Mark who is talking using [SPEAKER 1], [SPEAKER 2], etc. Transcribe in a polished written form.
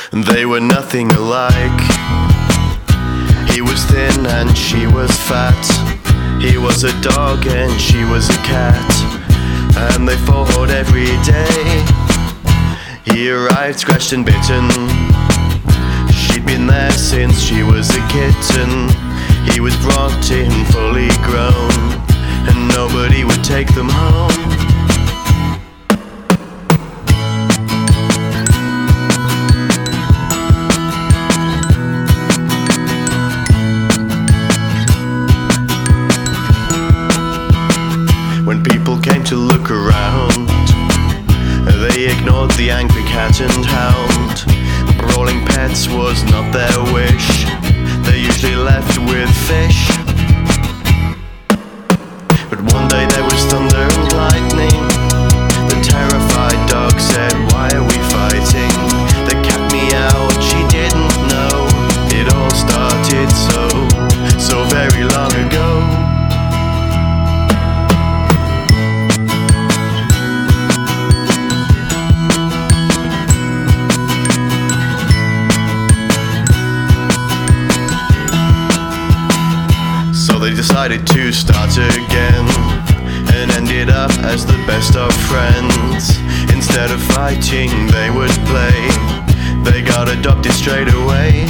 [SPEAKER 1] They were nothing alike. He was thin and she was fat. He was a dog and she was a cat. And they fought every day. He arrived scratched and bitten. She'd been there since she was a kitten. He was brought in fully grown, and nobody would take them home. When people came to look around, they ignored the angry cat and hound. Brawling pets was not their wish. They usually left with fish. But one day there was thunder and lightning. The terrified dog said, "Why are we fighting?" The cat meowed, she didn't know. It all started so very long ago. They decided to start again, and ended up as the best of friends. Instead of fighting, they would play. They got adopted straight away.